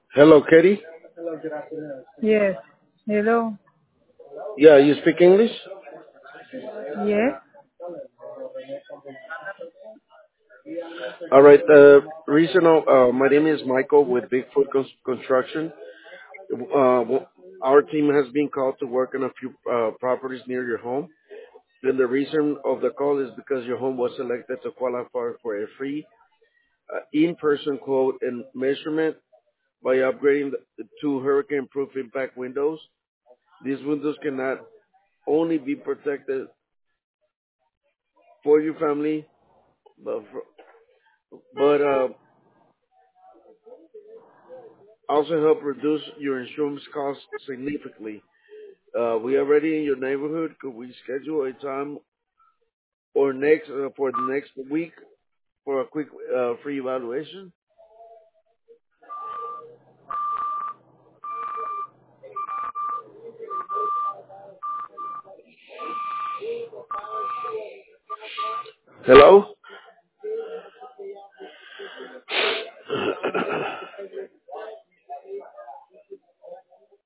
Hello, Katie. Yes. Hello. Yeah, you speak English? Yes. All right. Regional. My name is Michael with Bigfoot Construction. Uh, our team has been called to work on a few properties near your home. And the reason of the call is because your home was selected to qualify for a free in-person quote and measurement by upgrading to hurricane-proof impact windows. These windows cannot only be protected for your family, but also help reduce your insurance costs significantly. We are already in your neighborhood. Could we schedule a time or next for the next week for a quick free evaluation? Hello?